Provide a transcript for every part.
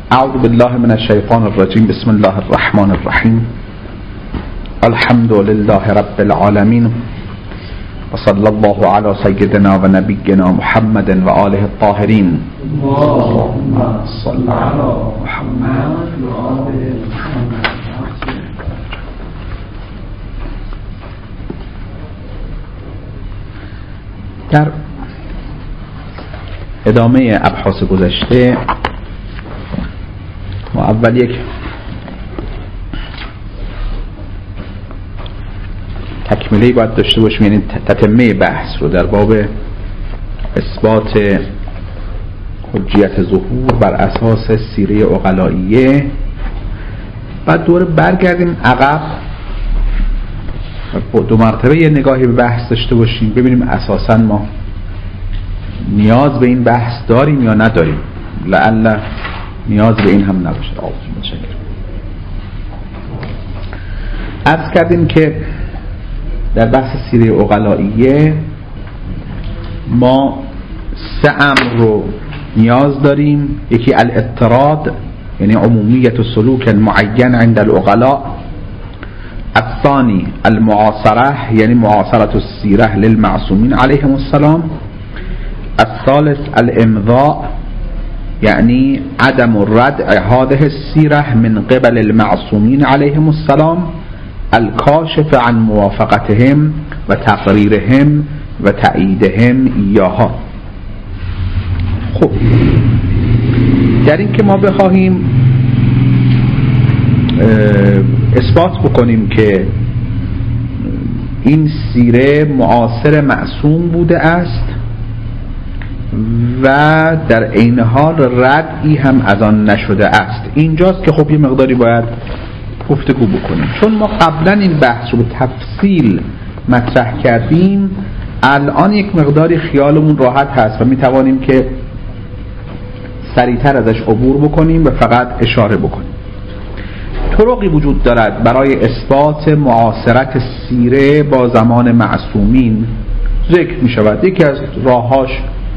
اعوذ بالله من الشیطان الرجیم. بسم الله الرحمن الرحیم. الحمد لله رب العالمین و صلی الله علی سیدنا و نبینا محمد و آله الطاهرین. اللهم صل علی محمد و آل محمد. در ادامه ابحاث گذشته ما اول یک تکمیلی باید داشته باشیم، یعنی تتمه بحث رو در باب اثبات حجیت ظهور بر اساس سیره عقلائیه. بعد دوباره برگردیم عقب و دو مرتبه یه نگاهی به بحث داشته باشیم، ببینیم اساساً ما نیاز به این بحث داریم یا نداریم. لعل نیاز به این هم نباشه. متشکرم. عرض کردیم که در بحث سیره عقلائیه ما سه امر رو نیاز داریم. یکی الاضطراد، یعنی عمومیت سلوک معین عند العقلاء. الثانی المعاصره، یعنی معاصرة السیره للمعصومین علیهم السلام. الثالث الامضاء، یعنی عدم ردع هذه السیره من قبل المعصومین علیهم السلام الکاشف عن موافقتهم و تقریرهم و تأییدهم ایاها. خب در این که ما بخواهیم اثبات بکنیم که این سیره معاصر معصوم بوده است و در عین حال ردی هم از آن نشده است، اینجاست که خب یه مقداری باید گفتگو بکنیم. چون ما قبلا این بحث رو به تفصیل مطرح کردیم، الان یک مقداری خیالمون راحت هست و میتوانیم که سریعتر ازش عبور بکنیم و فقط اشاره بکنیم. طرقی وجود دارد برای اثبات معاصرت سیره با زمان معصومین ذکر می شود. یکی از راهاش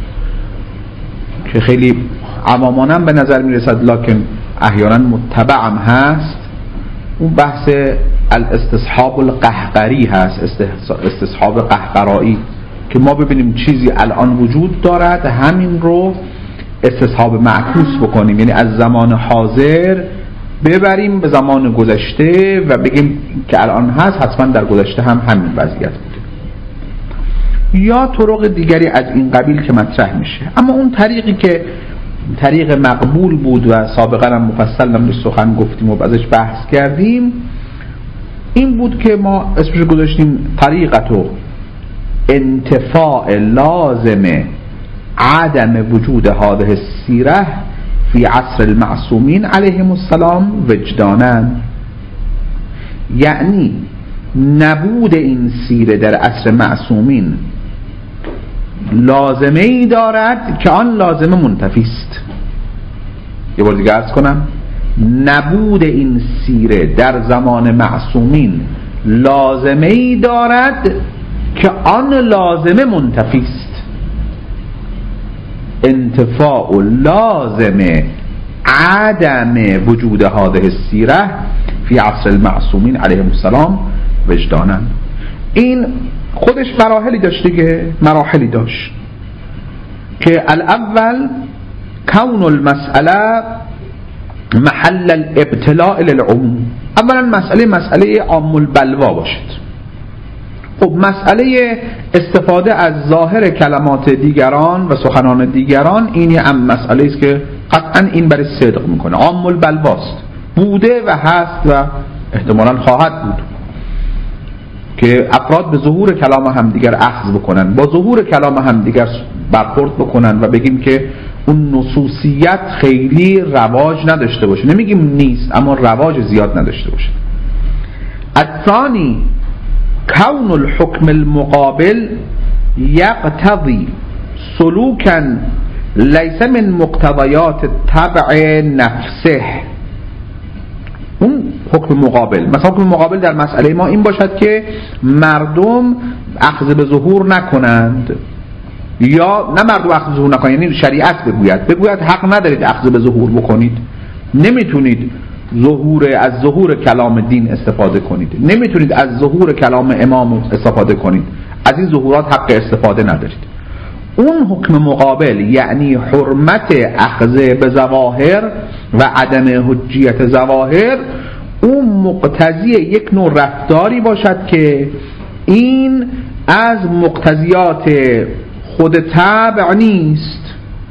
که خیلی عوامانم به نظر می رسد لکن احیانا متبعم هست، اون بحث الاستصحاب القهقری هست، استصحاب قهقرایی، که ما ببینیم چیزی الان وجود دارد، همین رو استصحاب معکوس بکنیم، یعنی از زمان حاضر ببریم به زمان گذشته و بگیم که الان هست حتما در گذشته هم همین وضعیت بوده. یا طرق دیگری از این قبیل که مطرح میشه. اما اون طریقی که طریق مقبول بود و سابقا هم مفصل هم سخن گفتیم و ازش بحث کردیم، این بود که ما اسمش گذاشتیم طریقت و انتفاع لازم عدم وجود هذه السیره فی عصر المعصومین علیهم السلام وجدانا. یعنی نبود این سیره در عصر معصومین لازمه ای دارد که آن لازمه منتفی است. یه بار دیگه عرض کنم، نبود این سیره در زمان معصومین لازمه ای دارد که آن لازمه منتفی است. انتفاع لازم عدم وجود هذه السیره فی عصر المعصومین علیهم السلام وجدانا. این خودش مراحلی داشت دیگه، مراحلی داشت که الاول کون المسئله محل الابتلاء للعموم. اولا مسئله عام البلوا باشد. خب مسئله استفاده از ظاهر کلمات دیگران و سخنان دیگران، این یه مسئله است که قطعا این برای صدق میکنه، عام البلواست، بوده و هست و احتمالاً خواهد بود که افراد به ظهور کلام همدیگر اخذ بکنن، با ظهور کلام همدیگر برخورد بکنن و بگیم که اون نصوصیت خیلی رواج نداشته باشه. نمیگیم نیست، اما رواج زیاد نداشته باشه. الثانی کون الحکم المقابل یقتضی سلوکا لیس من مقتضیات الطبع نفسه. اون حکم مقابل، مثلا حکم مقابل در مسئله ما این باشد که مردم اخذ به ظهور نکنند، یا نه مردم اخذ به ظهور نکنند، یعنی شریعت بگوید حق ندارید اخذ به ظهور بکنید، نمیتونید از ظهور کلام دین استفاده کنید، نمیتونید از ظهور کلام امام استفاده کنید، از این ظهورات حق استفاده ندارید. اون حکم مقابل یعنی حرمت اخذ به ظواهر و عدم حجیت ظواهر، اون مقتضی یک نوع رفتاری باشد که این از مقتضیات خود طبع نیست،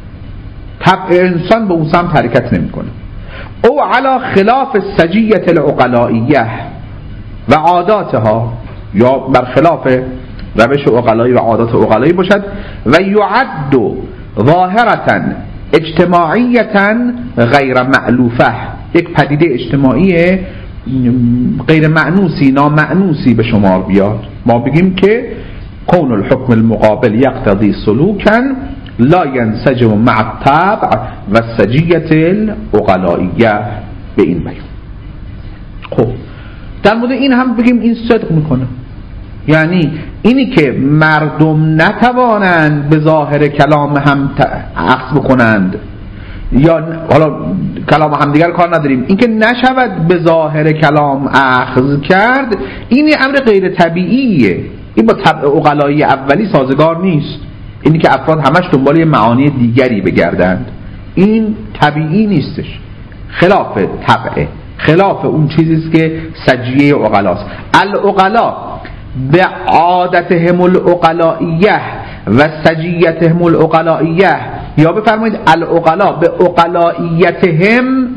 طبع انسان به اون سمت حرکت نمیکنه. او علی خلاف سجیت العقلائیه و عاداتها، یا برخلاف روش عقلایی و عادات عقلایی باشد. و یعد ظاهرتا اجتماعیتا غیر مألوفه، یک پدیده اجتماعی غیر مأنوسی، نامأنوسی به شمار بیاد. ما بگیم که کون الحکم المقابل یقتضی سلوکا لا ینسجم مع الطبع و سجیت العقلائیه، به این بیان. خب در مورد این هم بگیم این صدق میکنه، یعنی اینی که مردم نتوانند به ظاهر کلام هم اخذ بکنند، یا حالا کلام هم دیگر کار نداریم، این که نشود به ظاهر کلام اخذ کرد، این امر غیر طبیعیه، این با طبع عقلایی اولی سازگار نیست. اینی که افراد همش دنبال معانی دیگری بگردند، این طبیعی نیستش، خلاف طبعه، خلاف اون چیزیست که سجیه عقلاست. العقلا به عادتهم العقلائیه و سجیتهم العقلائیه، یا بفرمایید العقلا به عقلائیتهم،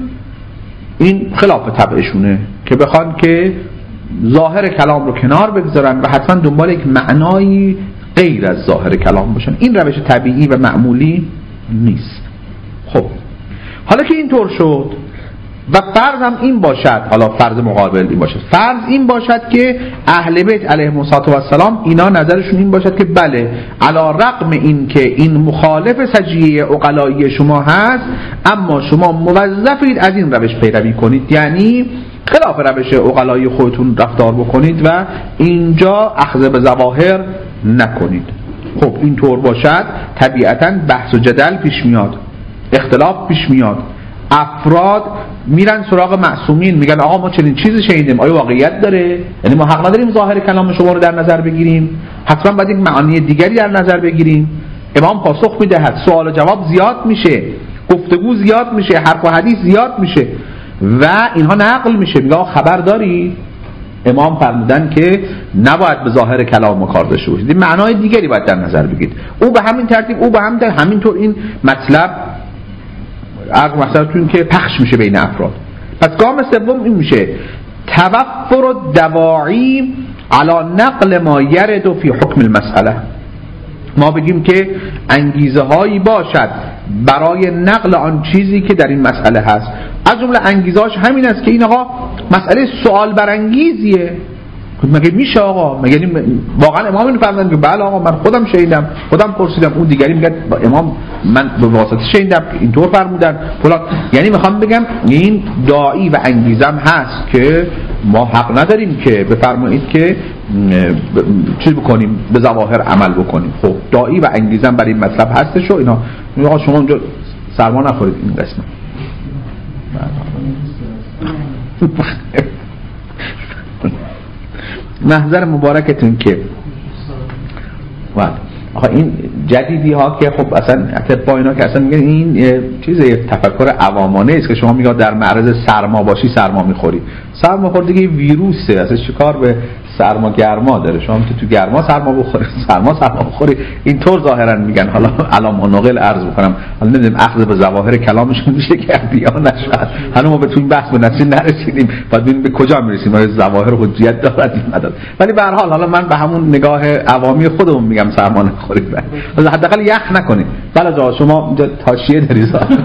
این خلاف طبعشونه که بخوان که ظاهر کلام رو کنار بگذارن و حتما دنبال یک معنایی غیر از ظاهر کلام باشن. این روش طبیعی و معمولی نیست. خب حالا که اینطور شد و فرض هم این باشد، حالا فرض مقابل این باشد، فرض این باشد که اهل بیت علیهم السلام اینا نظرشون این باشد که بله، علی رغم این که این مخالف سجیه عقلایی شما هست، اما شما موظفید از این روش پیروی کنید، یعنی خلاف روش عقلایی خودتون رفتار بکنید و اینجا اخذ به ظواهر نکنید. خب اینطور باشد طبیعتاً بحث و جدل پیش میاد، اختلاف پیش میاد، افراد میرن سراغ معصومین میگن آقا ما چنین چیزی شنیدیم، آیا واقعیت داره؟ یعنی ما حق نداریم ظاهر کلام شما رو در نظر بگیریم، حتما باید یک معانی دیگری در نظر بگیریم. امام پاسخ میدهد، سوال و جواب زیاد میشه، گفتگو زیاد میشه، حرف و حدیث زیاد میشه و اینها نقل میشه. میگه خبر داری؟ امام فرمودن که نباید به ظاهر کلام کار داشته باشید، معنای دیگری باید در نظر بگیرید. او به همین ترتیب، او به همینطور این مطلب عرض مثلا که پخش میشه بین افراد. پس گام سوم این میشه توفر الدواعی علی نقل ما یرد فی حکم المسئله. ما بگیم که انگیزه هایی باشد برای نقل آن چیزی که در این مسئله هست. از جمله انگیزه‌اش همین است که این آقا مسئله سوال برانگیزیه، مگه میشه آقا؟ مگه واقعا امام اینو فرمودن که بله آقا من خودم شنیدم، خودم پرسیدم، اون دیگری میگه امام من به واسطه شنیدم اینطور فرمودن فلان. یعنی میخوام بگم این داعی و انگیزم هست که ما حق نداریم که بفرمایید که چیز بکنیم، به ظواهر عمل بکنیم. خب داعی و انگیزم برای این مطلب هستش و اینا. آقا شما اونجا سرما نخورید این قسمت. محضر مبارکتون که آخه این جدیدی ها که خب اصلا اطباء اینا که اصلا میگن این چیز تفکر عوامانه است که شما میگه در معرض سرما باشی سرما میخوری. سرما خورد دیگه ویروسه، اصلا چیکار به سرما گرما داره؟ شما تو گرما سرما بخوری، سرما بخوری، اینطور ظاهرا میگن. حالا علام و نقل عرض بکنم، حالا نمیدونم اخذ به ظواهر کلامشون میشه که بیا نشد. هنوز ما به تو این بحث به نتیجه نرسیدیم، بعد ببینیم به کجا میرسیم، آیا ظواهر حجیت دارد یا ندارد. ولی به هر حال حالا من به همون نگاه عوامی خودمون میگم سرما نخورید، ولی حداقل یخ نکنید. بله جا شما اینجا تاشیه داری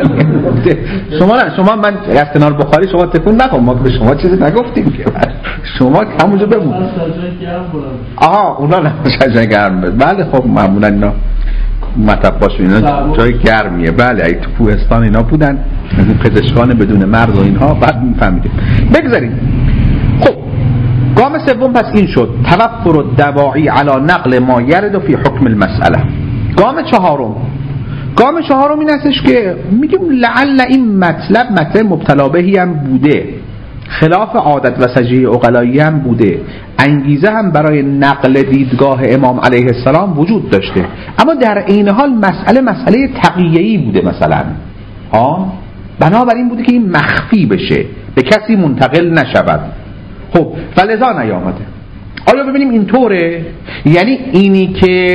شما من از کنار بخاری شما تکون نکن، ما به شما چیزی نگفتیم که شما همونجا بمون. آها اونا نمیشه گرم بده. بله خب معمولا اینا مطب باشه، اینا جای گرمیه. بله ای تو کوهستان اینا بودن پزشکان بدون مرز و اینها، بعد میفهمیدیم. بگذاریم. خب گام سوم پس این شد توفر الدواعی علی نقل ما یرد فی حکم المسئله. گام چهارم گام چهارم این هستش که میگیم لعل این مطلب مبتلا بهی هم بوده، خلاف عادت و سجیه عقلایی هم بوده، انگیزه هم برای نقل دیدگاه امام علیه السلام وجود داشته، اما در این حال مسئله تقیه‌ای بوده مثلا بنابراین بوده که این مخفی بشه، به کسی منتقل نشود. خب فلذا نیامده. آیا ببینیم اینطوره؟ یعنی اینی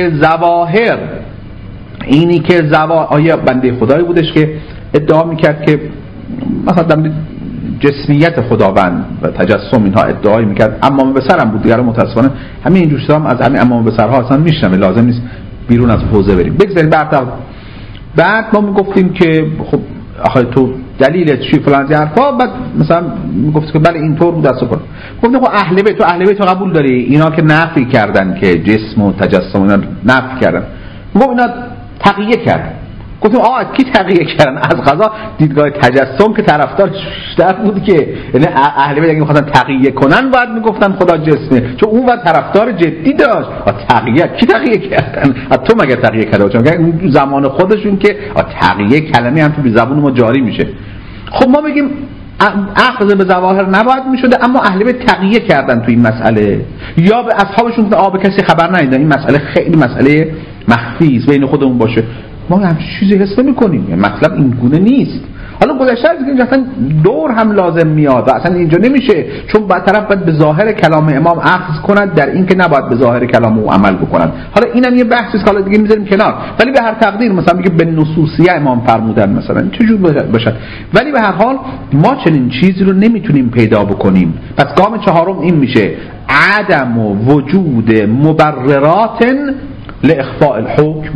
که آیا بنده خدایی بودش که ادعا میکرد که مثلا جسمیت خداوند و تجسم اینها ادعای میکرد، امام بصر هم بود دیگر، متاسفانه همین اینجور چیزا هم از همین امام بصرها اصلا میشنوه، لازم نیست بیرون از حوزه بریم. بگذاریم بعد ما میگفتیم که خب آخه تو دلیلت چی فلان از حرفا، بعد مثلا میگفت که بله اینطور بود دست کن. گفتم خب اهل بیت تو قبول داری؟ اینا که نفی کردن که جسم و تجسم اینا نفی کردن، ما اینا تقیه کردن. گفتم کی تقیه کردن؟ از قضا دیدگاه تجسم که طرفدارش بیشتر بود، که یعنی اهل بیت اگه می‌خواستن تقیه کنن باید میگفتن خدا جسمه، چون اون وقت طرفدار جدی داشت. کی تقیه کردن؟ تو مگه تقیه کرده؟ چون اون زمان خودشون که تقیه کلمه هم تو زبان ما جاری میشه. خب ما بگیم اخذ به ظواهر نباید میشده، اما اهل بیت تقیه کردن تو این مسئله، یا به اصحابشون به کسی خبر ندادن این مسئله خیلی مسئله مخفی است بین خودمون باشه. ما هم چیزی حس نمی‌کنیم، یعنی مطلب این گونه نیست. حالا گذشته از اینکه اصلا دور هم لازم میاد و اصلا اینجا نمیشه، چون بعد طرف باید به ظاهر کلام امام اخذ کند، در این که نباید به ظاهر کلام او عمل بکنند. حالا اینم یه بحثی است که حالا دیگه میذاریم کنار، ولی به هر تقدیر مثلا میگه به نصوصیه امام فرمودن مثلا چجور باشه، ولی به هر حال ما چنین چیزی رو نمیتونیم پیدا بکنیم. پس گام چهارم این میشه عدم وجود مبررات لاخفاء الحکم،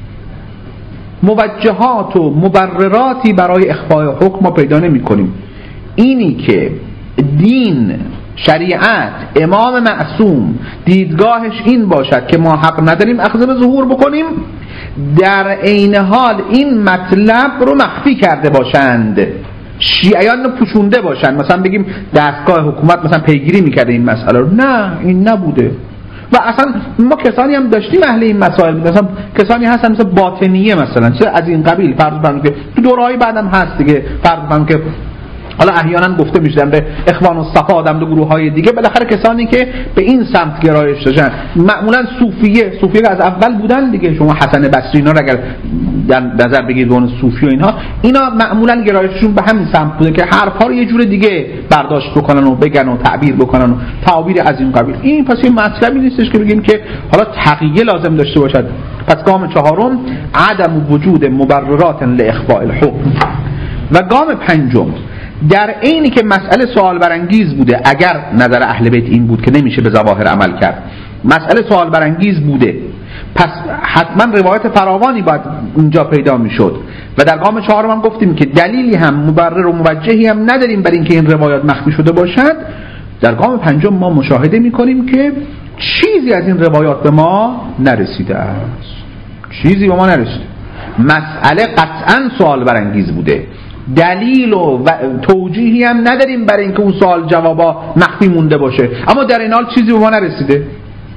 موجهات و مبرراتی برای اخفاء حکم ما پیدا نمی کنیم. اینی که دین، شریعت، امام معصوم دیدگاهش این باشد که ما حق نداریم اخذ به ظهور بکنیم، در عین حال این مطلب رو مخفی کرده باشند، شیعیان رو پوشونده باشند، مثلا بگیم دستگاه حکومت مثلا پیگیری میکرده این مسئله رو، نه این نبوده. و اصلا ما کسانی هم داشتیم اهل این مسائل، مثلا کسانی هستن مثلا باطنیه مثلا چه از این قبیل، فرض کنیم که تو دوره‌های بعدم هست دیگه، فرض کنیم که حالا احیانا گفته میشدن به اخوان الصفا آدم دو گروه‌های دیگه، بالاخره کسانی که به این سمت گرایش داشتن، معمولا صوفیه از اول بودن دیگه. شما حسن بصری اینا رو اگر در نظر بگیرید اون صوفی و اینا معمولا گرایششون به همین سمت بوده که حرفا رو یه جور دیگه برداشت بکنن و بگن و تعبیر بکنن و تعابیر از این قبیل. این پس این مطلبی نیستش که بگیم که حالا تقیه لازم داشته باشد. پس گام چهارم عدم وجود مبررات لاخفاء الحکم. و گام پنجم در اینی که مسئله سوال برانگیز بوده، اگر نظر اهل بیت این بود که نمیشه به ظواهر عمل کرد، مسئله سوال برانگیز بوده، پس حتما روایت فراوانی باید اینجا پیدا میشد. و در گام چهارم هم گفتیم که دلیلی هم مبرر و موجهی هم نداریم برای اینکه این روایات مخفی شده باشد. در گام پنجم ما مشاهده میکنیم که چیزی از این روایات به ما نرسیده است، چیزی به ما نرسیده. مسئله قطعا سوال برانگیز بوده، دلیل و توجیهی هم نداریم برای اینکه اون سوال جوابا مخفی مونده باشه، اما در این حال چیزی به ما نرسیده،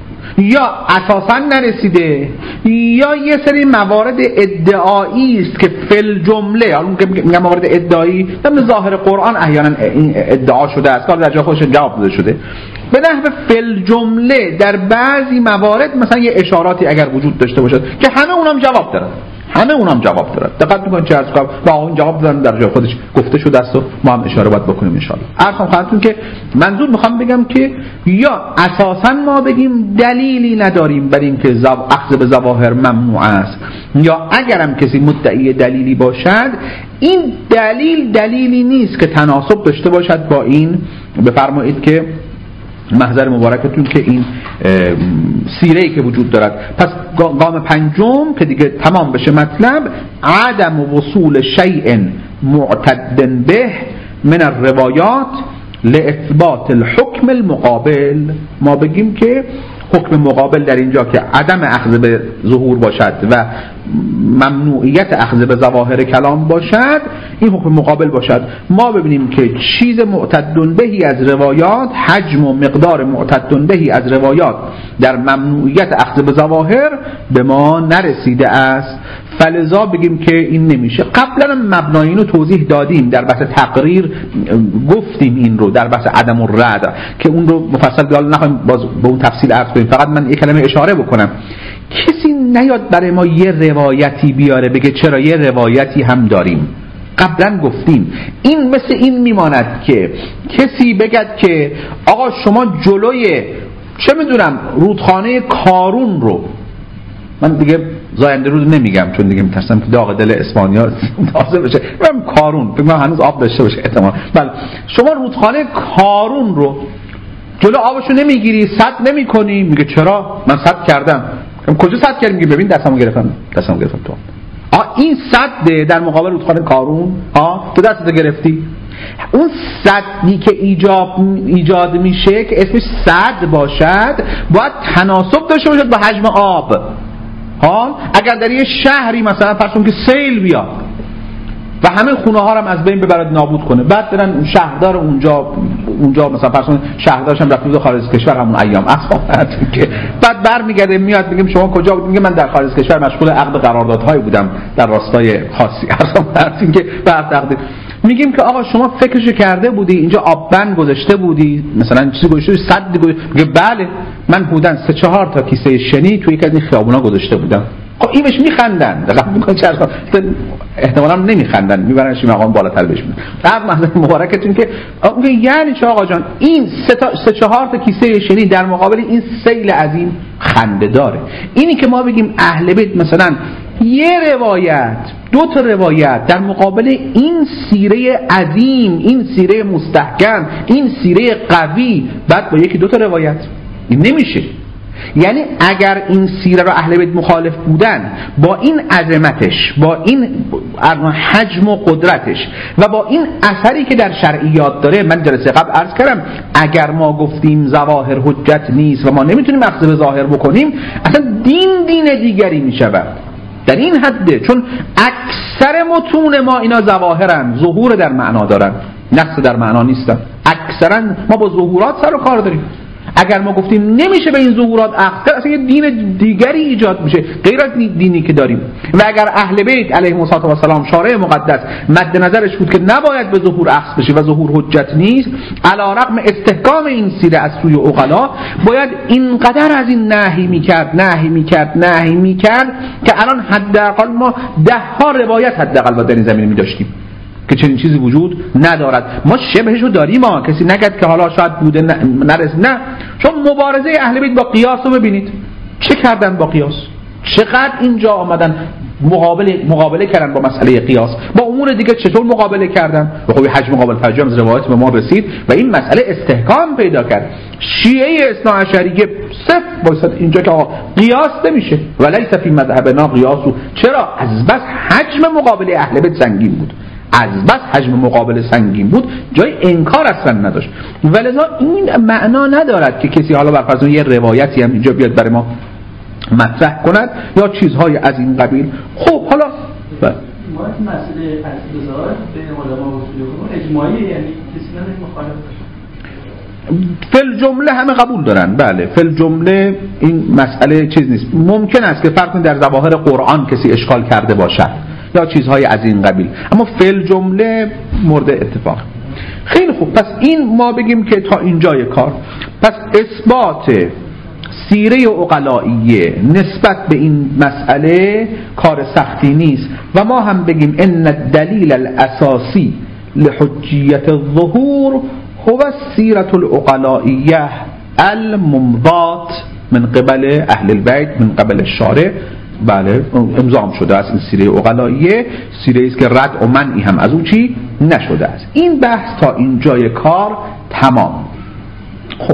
یا اساسا نرسیده، یا یه سری موارد ادعایی است که فل جمله، حالا که میگم موارد ادعایی در ظاهر قرآن احیانا ادعا شده است، در جای خودش جواب داده شده، به نحو فل جمله در بعضی موارد مثلا یه اشاراتی اگر وجود داشته باشد که همه اونم جواب دارن، دقت میکنید چه از قبل با اون جواب دادن در جای خودش گفته شده است و ما هم اشاره باید بکنیم ان شاء الله. عرضم خدمتتون که منظور میخوام بگم که یا اساسا ما بگیم دلیلی نداریم برای اینکه اخذ به ظواهر ممنوع است، یا اگرم کسی مدعی دلیلی باشد این دلیلی نیست که تناسب داشته باشد با این. بفرمایید که محضر مبارکتون که این سیره‌ای که وجود دارد. پس گام پنجم که دیگه تمام بشه مطلب، عدم وصول شیء معتد به من الروایات لاثبات الحکم المقابل. ما بگیم که حکم مقابل در اینجا که عدم اخذ به ظهور باشد و ممنوعیت اخذ به ظواهر کلام باشد، این حکم مقابل باشد. ما ببینیم که چیز معتد بهی از روایات، حجم و مقدار معتد بهی از روایات در ممنوعیت اخذ به ظواهر به ما نرسیده است. فلذا بگیم که این نمیشه. قبلا هم مبنای اینو توضیح دادیم در بحث تقریر، گفتیم این رو در بحث عدم الرد که اون رو مفصل بیال نخواهیم باز به اون تفصیل عرض کنیم. فقط من یک کلمه اشاره بکنم، کسی نیاد برای ما یه روایتی بیاره بگه چرا یه روایتی هم داریم. قبلا گفتیم این مثل این میماند که کسی بگد که آقا شما جلوی چه میدونم رودخانه کارون رو، من دیگه زاینده رود نمیگم چون دیگه میترسم که داغ دل اسپانیا تازه بشه، من کارون فکر کنم هنوز آب داشته باشه احتمال. بله شما رودخانه کارون رو جلو آبشو نمیگیری، سد نمیکنی. میگه چرا؟ من سد کردم. کجا سد کردی؟ میگه ببین دستمو گرفتم تو. این سد در مقابل رودخانه کارون تو دستت گرفتی. اون سدی که ایجاد میشه که اسمش سد باشد باید تناسب داشته باشد با حجم آب. اگر در یه شهری مثلا فرض کن که سیل بیاد و همه خونه ها رو هم از بین ببرد نابود کنه، بعد برن شهردار اونجا مثلا فرض کن شهردارش هم رفت خارج از کشور همون ایام اصلا که بعد برمیگرده میاد میگم شما کجا بود؟ میگه من در خارج از کشور مشغول عقد قراردادهای بودم در راستای خاصی. اصلا که بعد عقد میگیم که آقا شما فکرشو کرده بودی اینجا آببند گذاشته بودی مثلا چیزی گذاشته بودی سد گذاشته؟ میگه بله من بودن 3-4 تا کیسه شنی توی یک از این خیابونا گذاشته بودم. خب اینش میخندن احتمالاً نمیخندن، میبرنش مقام بالاتر بهش میدن. بعد مثلا مبارکتون که یعنی چه آقا جان این 3-4 تا کیسه شنی در مقابل این سیل عظیم خنده داره. اینی که ما بگیم اهل بیت مثلا یه روایت 2 تا روایت در مقابل این سیره عظیم، این سیره مستحکم، این سیره قوی، بعد با 1-2 تا روایت این نمیشه. یعنی اگر این سیره را اهل بیت مخالف بودن با این عظمتش، با این حجم و قدرتش و با این اثری که در شرعیات داره، من جلسه قبل عرض کردم اگر ما گفتیم ظواهر حجت نیست و ما نمیتونیم اخذ به ظاهر بکنیم، اصلا دین دیگری میشود. در این حده، چون اکثر متون ما اینا ظواهرن، ظهور در معنا دارن، نقص در معنا نیستن. اکثرا ما با ظهورات سر و کار داریم. اگر ما گفتیم نمیشه به این ظهورات اخذ، اصلا یه دین دیگری ایجاد میشه غیر از دینی که داریم. و اگر اهل بیت علیهم السلام شارع مقدس مد نظرش بود که نباید به ظهور اخذ بشه و ظهور حجت نیست، علی رغم استحکام این سیره از سوی عقلا باید اینقدر از این نهی میکرد که الان حداقل ما 10 روایت حداقل با در این زمینه می‌داشتیم که چنین چیزی وجود ندارد. ما شبهشو داریم، کسی نگد که حالا شاید بوده نرس. نه، چون مبارزه اهل بیت با قیاس رو ببینید چه کردن با قیاس، چقدر اینجا آمدن مقابله کردن با مسئله قیاس، با امور دیگه چطور مقابله کردن. و خب حجم مقابل توجه از روایت به ما رسید و این مسئله استحکام پیدا کرد. شیعه اثناعشریه صفر وایساد اینجا که آقا قیاس نمیشه ولیس فی مذهبنا قیاس. چرا؟ از بس حجم مقابله اهل بیت سنگین بود، از بس حجم مقابله سنگین بود، جای انکار اصلا نداشت. ولذا این معنا ندارد که کسی حالا بر فرض یه روایتی هم اینجا بیاد برای ما مطرح کند یا چیزهای از این قبیل. خب حالا ما این مسئله اعتراض بین علما و اصولی اجماعی، یعنی کسی نمیشه مخالف باشه. فل جمله همه قبول دارن. بله فل جمله این مسئله چیز نیست. ممکن است که فرض کنید در ظواهر قرآن کسی اشکال کرده باشد یا چیزهای از این قبیل، اما فل جمله مورد اتفاق. خیلی خوب، پس این ما بگیم که تا اینجای کار، پس اثبات سیره عقلائیه نسبت به این مسئله کار سختی نیست و ما هم بگیم ان الدلیل الاساسی لحجیت الظهور هو السیره العقلائیه الممضات من قبل اهل البیت من قبل الشارع. بله امضا شده است این سیره عقلائیه، سیره است که رد و منعی هم از اون چی نشده است. این بحث تا اینجای کار تمام. خب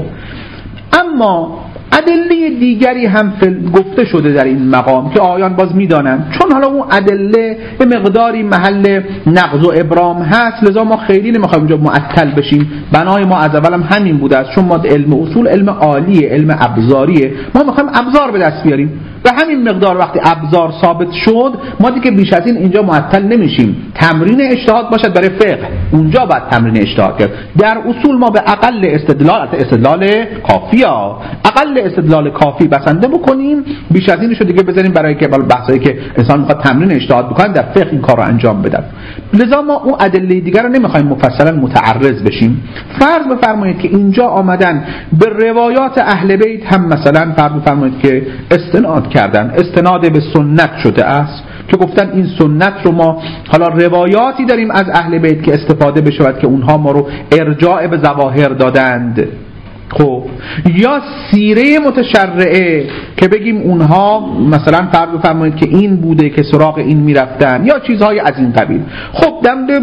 اما ادله دیگری هم گفته شده در این مقام که آیان باز میدانند، چون حالا اون ادله به مقداری محل نقض و ابرام هست، لذا ما خیلی نمیخوایم اینجا معطل بشیم. بنای ما از اول هم همین بوده است، چون ما علم اصول علم عالیه، علم ابزاریه، ما میخوایم ابزار به دست بیاریم. به همین مقدار وقتی ابزار ثابت شد ما دیگه بیش از این اینجا معطل نمیشیم. تمرین اجتهاد باشد برای فقه، اونجا باید تمرین اجتهاد کرد. در اصول ما به اقل استدلال کافی اقل استدلال کافی بسنده بکنیم، بیش از اینشو دیگه بذاریم برای که بحثایی که انسان میخواد تمرین اجتهاد بکنه در فقه این کارو انجام بدن. لذا ما اون ادله دیگر رو نمیخوایم مفصلا متعرض بشیم. فرض بفرمایید که اینجا آمدن به روایات اهل بیت هم مثلا فرض بفرمایید که استناد کردن، استناد به سنت شده است که گفتن این سنت رو ما حالا روایاتی داریم از اهل بیت که استفاده بشود که اونها ما رو ارجاع به ظواهر دادند. خب یا سیره متشرعه که بگیم اونها مثلا فرض بفرمایید که این بوده که سراغ این میرفتن یا چیزهای از این قبیل. خب در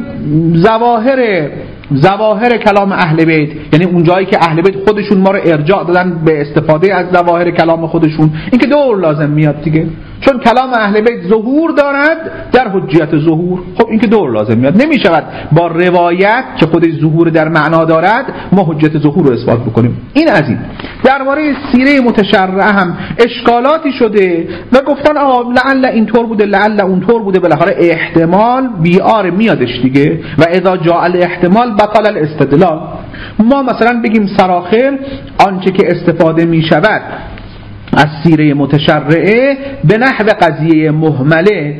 ظواهر کلام اهل بیت، یعنی اون جایی که اهل بیت خودشون ما رو ارجاع دادن به استفاده از ظواهر کلام خودشون، این که دور لازم میاد دیگه، چون کلام اهل بیت ظهور دارد در حجیت ظهور. خب این که دور لازم میاد، نمیشود با روایت که خودش ظهور در معنا دارد ما حجیت ظهور رو اثبات بکنیم. این از این. درباره سیره متشرعه هم اشکالاتی شده و گفتن لعل اینطور بوده لعل اونطور بوده، بالاخره احتمال بیار میادش دیگه، و اذا جاء الاحتمال بطل الاستدلال. ما مثلا بگیم سراخر آنچه که استفاده میشود از سیره متشرعه به نحو قضیه مهمله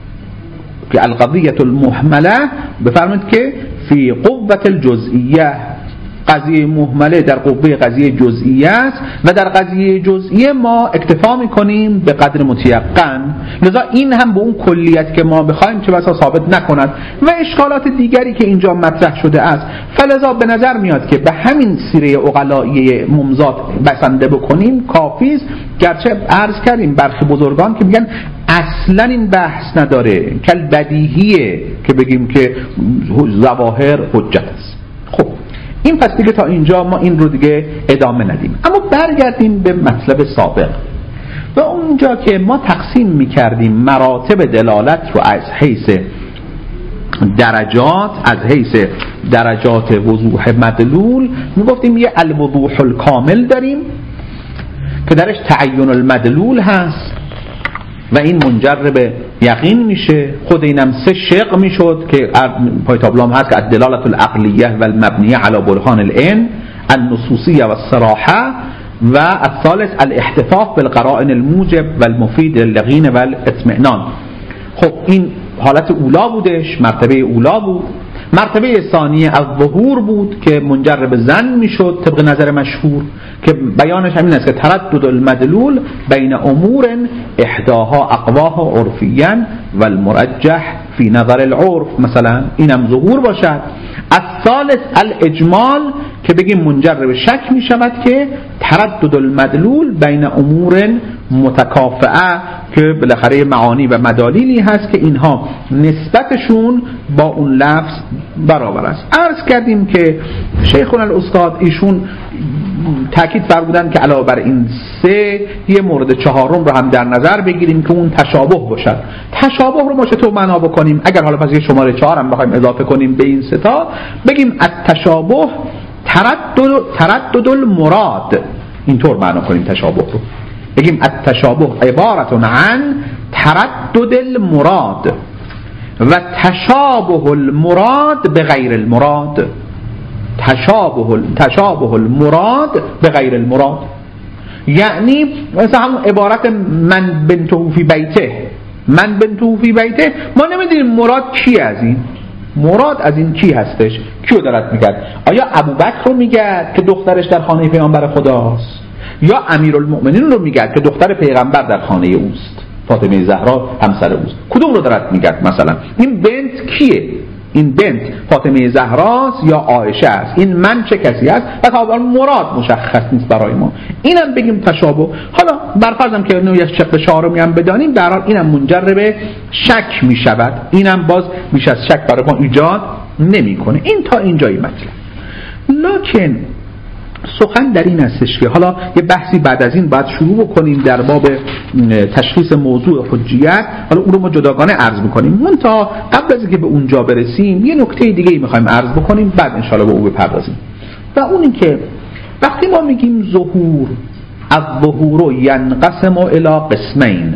که القضیه المهمله، بفرمایید که فی قوة الجزئیه، قضیه مهمله در قوه قضیه جزئیه است و در قضیه جزئیه ما اکتفا میکنیم به قدر متیقن. لذا این هم به اون کلیت که ما بخوایم چه بسا ثابت نکند و اشکالات دیگری که اینجا مطرح شده است. فلذا به نظر میاد که به همین سیره عقلائیه ممزاد بسنده بکنیم کافی است، گرچه عرض کردیم برخی بزرگان که میگن اصلا این بحث نداره، کل بدیهیه که بگیم که ظواهر حجت است. خب این پس دیگه تا اینجا ما این رو دیگه ادامه ندیم، اما برگردیم به مطلب سابق و اونجا که ما تقسیم میکردیم مراتب دلالت رو از حیث درجات، از حیث درجات وضوح مدلول میگفتیم یه الوضوح الکامل داریم که درش تعین المدلول هست و این منجر به یقین میشه. خود اینم سه شق میشد که پای تابلوام هست که الدلالة العقلیه و المبنیه علی برهان العین، النصوصیه و الصراحه، و الثالث الاحتفاظ بالقرائن الموجب و المفید لليقین و الاطمئنان. خب این حالت اولا بودش، مرتبه اولا بود. مرتبه ثانیه الظهور بود که منجر به ظن میشد طبق نظر مشهور که بیانش همین است که تردد المدلول بین امور احداها اقواها عرفیاً و المرجح فی نظر العرف، مثلا اینم ظهور باشد. الثالث الاجمال که بگیم منجر به شک می شود که تردد المدلول بین امور متکافئه که بالاخره معانی و مدالیلی هست که اینها نسبتشون با اون لفظ برابر است. عرض کردیم که شیخنا الاستاد ایشون تاکید فرمودن که علاوه بر این سه یه مورد چهارم رو هم در نظر بگیریم که اون تشابه باشد. تشابه رو ما چطور معنا بکنیم؟ اگر حالا پس یه شماره 4 هم بخوایم اضافه کنیم به این سه تا، بگیم از تشابه تردد المراد، اینطور معنا کنیم تشابه رو، بگیم التشابه عبارت عن تردد المراد و تشابه المراد به غیر المراد. تشابه المراد به غیر المراد یعنی مثلا همون عبارت من بنته فی بیته، من بنته فی بیته، ما نمیدونیم مراد کی از این، مراد از این کی هستش، کیو دارد میگه؟ آیا ابوبکر رو میگه که دخترش در خانه پیامبر خداست، یا امیرالمؤمنین رو میگه که دختر پیغمبر در خانه اوست، فاطمه زهرا همسر اوست؟ کدوم رو دارد میگه؟ مثلا این بنت کیه؟ این بنت فاطمه زهراست یا عایشه است؟ این من چه کسی است؟ و تا مراد مشخص نیست برای ما. اینم بگیم تشابه. حالا برفرضم که نوعی از شق چهارمی هم بدانیم، در حال اینم منجر به شک می شود، اینم باز بیش از شک برای ما ایجاد نمیکنه. این تا اینجای مطلب. لکن سخن در این هستش که حالا یه بحثی بعد از این باید شروع بکنیم در باب تشخیص موضوع حجیت. حالا اون رو ما جداگانه عرض میکنیم، منتها قبل از اینکه به اونجا برسیم یه نکته دیگه میخوایم عرض بکنیم، بعد انشاءالله به اون بپردازیم. و اون این که وقتی ما میگیم ظهور، الظهور ینقسم الى قسمین،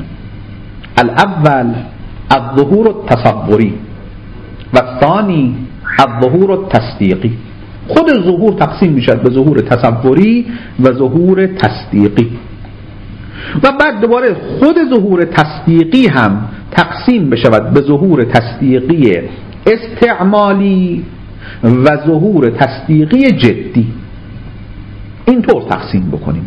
الاول الظهور التصوری و الثانی الظهور التصدیقی. خود ظهور تقسیم میشد به ظهور تصوری و ظهور تصدیقی و بعد دوباره خود ظهور تصدیقی هم تقسیم بشود به ظهور تصدیقی استعمالی و ظهور تصدیقی جدی. اینطور تقسیم بکنیم.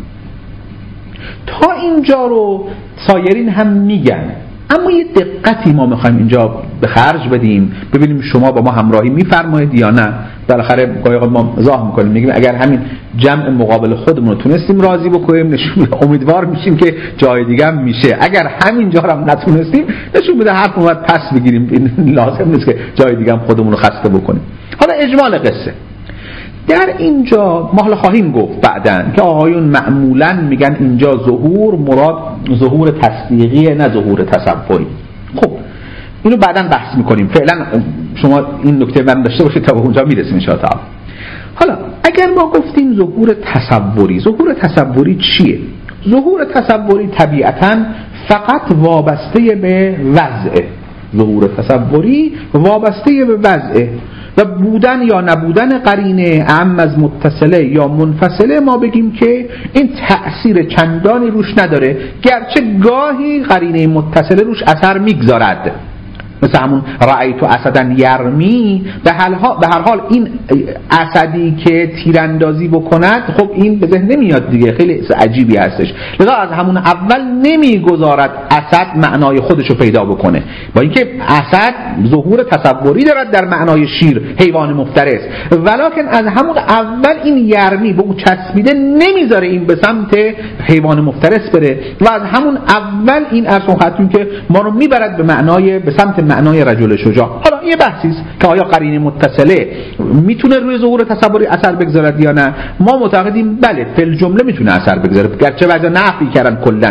تا اینجا رو سایرین هم میگن، اما یه دقتی ما میخوایم اینجا به خرج بدیم ببینیم شما با ما همراهی میفرمایید یا نه. بالاخره گاهی اوقات ما مزاح میکنیم میگیم اگر همین جمع مقابل خودمون رو تونستیم راضی بکنیم نشون امیدوار میشیم که جای دیگه هم میشه، اگر همین جا هم نتونستیم نشون بده حرف اومد پس بگیریم، این لازم نیست که جای دیگه هم خودمون رو خسته بکنیم. حالا اجمال قصه در اینجا ما حالا خواهیم گفت بعدن که آقایون معمولاً میگن اینجا ظهور مراد ظهور تصدیقیه نه ظهور تصوری. خب اینو بعداً بحث میکنیم، فعلا شما این نکته من داشته باشید تا به اونجا میرسیم ان شاء الله. حالا اگر ما گفتیم ظهور تصوری، ظهور تصوری چیه؟ ظهور تصوری طبیعتاً فقط وابسته به وضعه. ظهور تصوری وابسته به وضعه و بودن یا نبودن قرینه اعم از متصله یا منفصله ما بگیم که این تأثیر چندانی روش نداره، گرچه گاهی قرینه متصله روش اثر میگذارد، مثل همون رأیت اسدن یرمی. به هر حال این اسدی که تیراندازی بکند خب این به ذهن نمیاد دیگه، خیلی عجیبی هستش، لذا از همون اول نمیگذارد اسد معنای خودشو پیدا بکنه، با اینکه اسد ظهور تصوری دارد در معنای شیر، حیوان مفترس، ولکن از همون اول این یرمی به اون چسبیده نمیذاره این به سمت حیوان مفترس بره و از همون اول این ارسون خطون که ما رو میبرد به سمت معنای رجل شجاع. حالا یه بحثی است که آیا قرینه متصله میتونه روی ظهور تصوری اثر بگذارد یا نه. ما معتقدیم بله، فی الجمله میتونه اثر بگذاره، گرچه بعضی نفی کردن کلا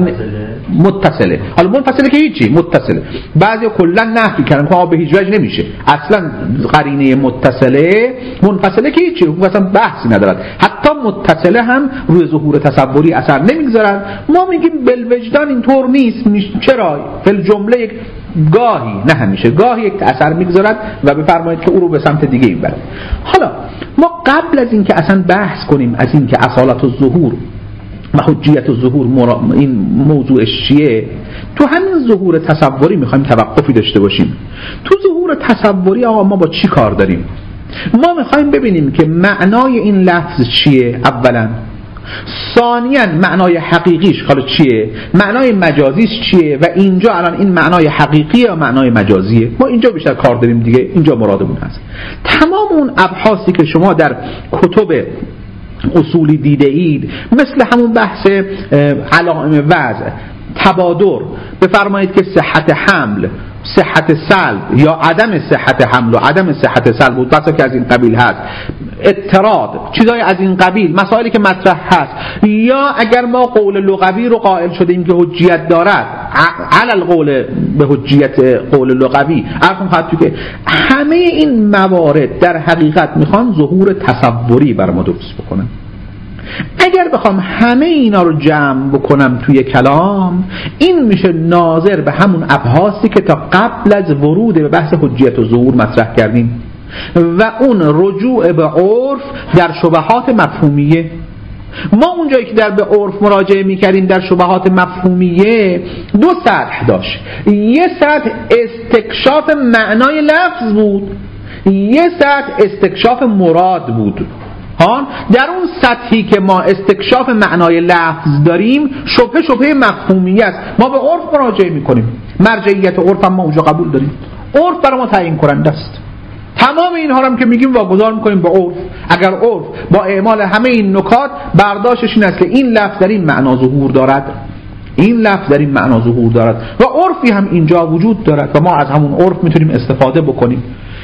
متصله، حالا منفصله که هیچی، متصله بعضی کلا نفی کردن که به هیچ وجه نمیشه، اصلا قرینه متصله منفصله که هیچی، اصلا بحثی ندارد، حتی متصله هم روی ظهور تصوری اثر نمیگذارد. ما میگیم بالوجدان اینطور نیست. چرا؟ فی الجمله یک گاهی، نه همیشه، گاهی یک اثر میگذارد و بفرمایید که او رو به سمت دیگه میبره. حالا ما قبل از اینکه اصلا بحث کنیم از اینکه اصالت الظهور و حجیت الظهور این موضوعش چیه، تو همین ظهور تصوری میخوایم توقفی داشته باشیم. تو ظهور تصوری آقا ما با چی کار داریم؟ ما میخوایم ببینیم که معنای این لفظ چیه اولا، ثانیاً معنای حقیقیش حالا چیه، معنای مجازیش چیه و اینجا الان این معنای حقیقیه یا معنای مجازیه. ما اینجا بیشتر کار داریم دیگه، اینجا مرادمون هست. تمام اون ابحاثی که شما در کتب اصولی دیده اید، مثل همون بحث علائم وضع، تبادر، بفرمایید که صحت حمل، صحت سلب یا عدم صحت حمل و عدم صحت سلب بود، بحثا که از این قبیل هست، اضطراد، چیزای از این قبیل، مسائلی که مطرح هست، یا اگر ما قول لغوی رو قائل شدیم که حجیت دارد، علل قول به حجیت قول لغوی، ارکم خواهد که همه این موارد در حقیقت میخوان ظهور تصوری بر ما درست بکنن. اگر بخوام همه اینا رو جمع بکنم توی کلام، این میشه ناظر به همون ابحاثی که تا قبل از ورود به بحث حجیت و ظهور مطرح کردیم و اون رجوع به عرف در شبهات مفهومیه. ما اونجایی که در به عرف مراجعه میکردیم در شبهات مفهومیه دو سطح داشت، یه سطح استکشاف معنای لفظ بود، یه سطح استکشاف مراد بود. در اون سطحی که ما استکشاف معنای لفظ داریم شبهه مفهومی است، ما به عرف مراجعه میکنیم، مرجعیت عرف هم ما اونجا قبول داریم، عرف برای ما تعیین کننده است. تمام اینها هم که میگیم واگذار میکنیم به عرف. اگر عرف با اعمال همه این نکات برداشتش این است که این لفظ در این معنا ظهور دارد، این لفظ در این معنا ظهور دارد و عرفی هم اینجا وجود دارد و ما از همون عرف میتونیم استفاده بکنیم.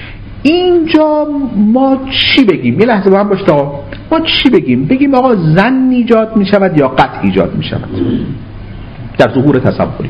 اینجا ما چی بگیم؟ یه لحظه با هم باشید آقا، ما چی بگیم؟ بگیم آقا ظن ایجاد می شود یا قطع ایجاد می شود در ظهور تصوری؟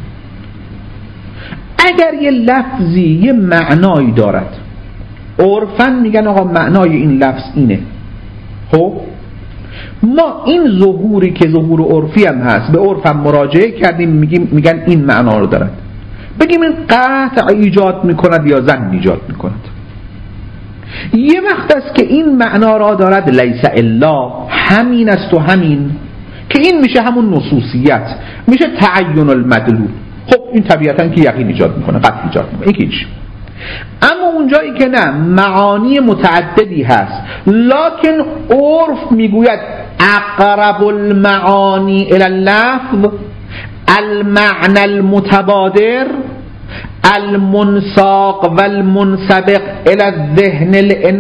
اگر یه لفظی یه معنایی دارد، عرفاً میگن آقا معنای این لفظ اینه، خب ما این ظهوری که ظهور عرفی هم هست، به عرف هم مراجعه کردیم، میگن این معنا رو دارد. بگیم این قطع ایجاد میکند یا ظن ایجاد میکند. یه وقت است که این معنا را دارد لیس الا، همین است و همین، که این میشه همون نصوصیت، میشه تعین المدلول. خب این طبیعتاً که یقین ایجاد میکنه، قطع ایجاد میکنه، این هیچ. اما اونجایی که نه، معانی متعددی هست، لکن عرف میگوید اقرب المعانی الى اللفظ المعنى المتبادر المنساق والمنسبق الى ذهن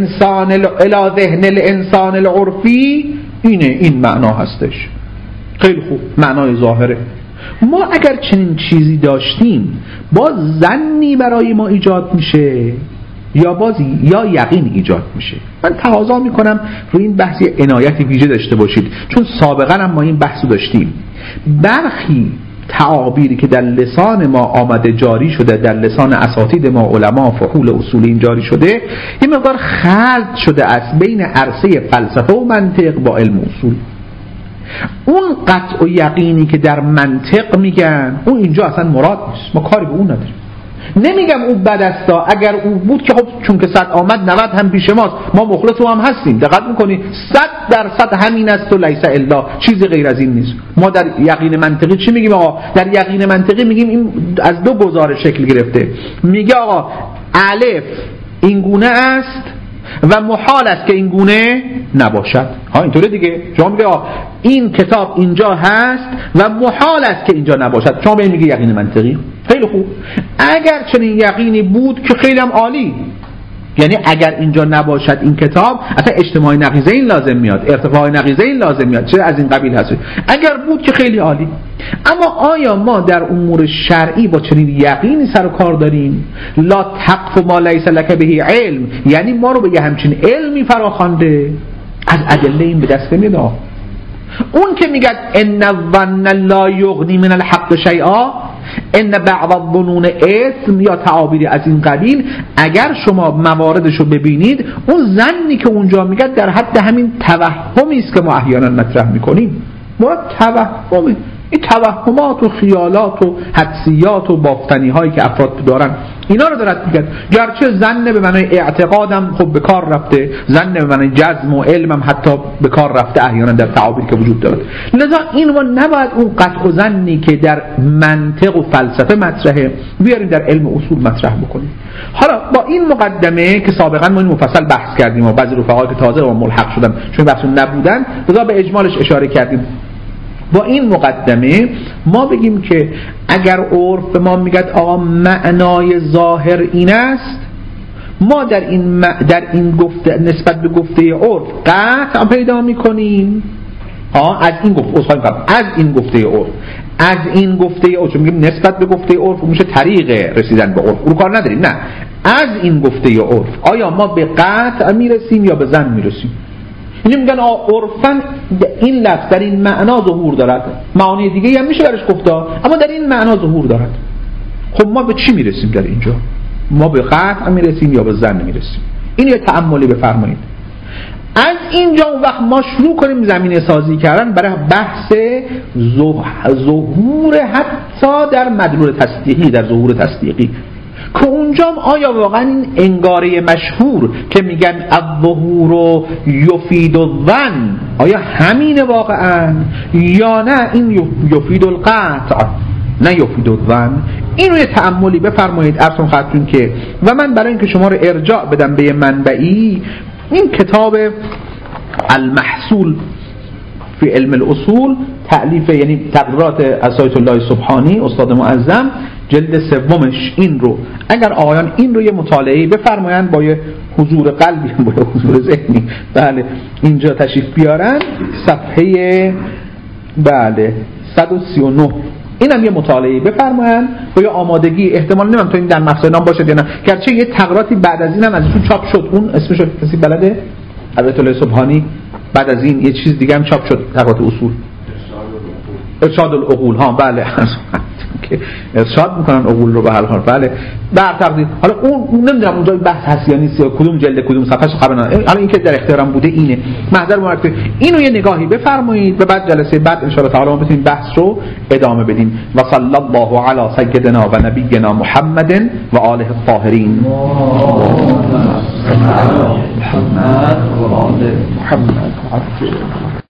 الانسان العرفی، این معنا هستش. خیلی خوب، معنای ظاهره. ما اگر چنین چیزی داشتیم، باز ظنی برای ما ایجاد میشه یا یقین ایجاد میشه. من تقاضا میکنم روی این بحثی عنایت ویژه داشته باشید، چون سابقا هم ما این بحثو داشتیم. برخی تعابیری که در لسان ما آمده جاری شده، در لسان اساتید ما علما فحول اصولین جاری شده، یه مقدار خلط شده است بین عرصه فلسفه و منطق با علم اصول. اون قطع و یقینی که در منطق میگن، اون اینجا اصلا مراد نیست، ما کاری به اون نداریم. نمیگم اون بد است، اگر اون بود که خب چون که 100 آمد 90 هم پیش ماست، ما مخلص هم هستیم. دقت میکنی 100% همین است و لیس الا، چیزی غیر از این نیست. ما در یقین منطقی چی میگیم آقا؟ در یقین منطقی میگیم این از دو گزاره شکل گرفته. میگه آقا الف این گونه است و محال است که این گونه نباشد. ها اینطوره دیگه. شما میگه این کتاب اینجا هست و محال است که اینجا نباشد، شما به این میگه یقین منطقی. خیلی خوب. اگر چنین یقینی بود که خیلی هم عالی، یعنی اگر اینجا نباشد این کتاب، اصلا اجتماع نقیضه این لازم میاد، ارتفاع نقیضه این لازم میاد، چه از این قبیل هست. اگر بود که خیلی عالی. اما آیا ما در امور شرعی با چنین یقینی سر و کار داریم؟ لا تقف ما لیس لک به علم، یعنی ما رو به یه همچین علمی فراخوانده، از ادله این به دست نمیاد. اون که میگه ان الظن لا یغنی من الحق شیئا، ان بعض الظنون اسم، یا تعابیری از این قبیل، اگر شما مواردشو ببینید، اون ظنی که اونجا میگه در حد همین توهمی است که ما احیانا مطرح میکنیم. مراد توهمه. این توهمات و خیالات و حدسیات و بافتنی هایی که افراد دارن، اینا رو دارد میگه. گرچه ظن به معنای اعتقادم خب به کار رفته، ظن به معنای جزم و علمم حتی به کار رفته احیانا در تعابیر که وجود دارد. لذا این ما نباید اون قطع و ظنی که در منطق و فلسفه مطرحه بیاریم در علم اصول مطرح بکنیم. حالا با این مقدمه که سابقا ما این مفصل بحث کردیم و بعضی رفقا که تازه با ملحق شدن چون بحثون نبودن، لذا به اجمالش اشاره کردیم. با این مقدمه ما بگیم که اگر عرف به ما میگه آقا معنای ظاهر این است، ما در این گفته نسبت به گفته عرف قطع پیدا میکنیم. از این گفته عرف چون میگیم نسبت به گفته عرف میشه طریق رسیدن به عرف، اون کار نداریم. نه، از این گفته عرف آیا ما به قطع میرسیم یا به ظن میرسیم؟ یعنی میگن عرفاً این لفظ در این معنا ظهور دارد، معانی دیگه هم میشه برش گفته، اما در این معنا ظهور دارد. خب ما به چی میرسیم در اینجا؟ ما به قطع میرسیم یا به ظن میرسیم؟ این یه تأملی بفرمایید. از اینجا اون وقت ما شروع کنیم زمینه سازی کردن برای بحث ظهور حتی در مدلول تصدیقی، در ظهور تصدیقی، که اونجا آیا واقعا این انگاره مشهور که میگن الظهور یفید الظن آیا همین واقعا یا نه این یفید القطع نه یفید الظن؟ اینو یه تأملی بفرمایید ارسم خدمتتون که و من برای اینکه شما رو ارجاع بدم به منبعی، این کتاب المحصول فی علم الاصول تألیف یعنی تقریرات اسایت الله سبحانی استاد معظم جلد سومش، این رو اگر آقایان این رو یه مطالعه بفرمایند با یه حضور قلبی با یه حضور ذهنی بله اینجا تشریف بیارن، صفحه 139 اینم یه مطالعه بفرمایند با یه آمادگی. احتمال نمیم تو این در مفصل نام باشه یا نه، گرچه یه تقریراتی بعد از اینم ازشون چاپ شد، اون اسمش کسی بلده؟ اسایت الله سبحانی. بعد از این یه چیز دیگه هم چاپ شد، تقریرات اصول ارشاد العقول. ها بله که ارشاد میکنن عقول رو به هر حال. بله در تقدیر حالا اون نمیدونم اونجا بحث هست یا نیست یا کدوم جلد کدوم صفحه‌اش خبر ندارم. حالا این که در اختیارم بوده اینه محضر مبارک اینو یه نگاهی بفرمایید و بعد جلسه بعد ان شاء الله تعالی ما بتونیم بحث رو ادامه بدیم. و صلی الله علی سیدنا و نبینا محمد و آله الطاهرین. محمد و آل محمد.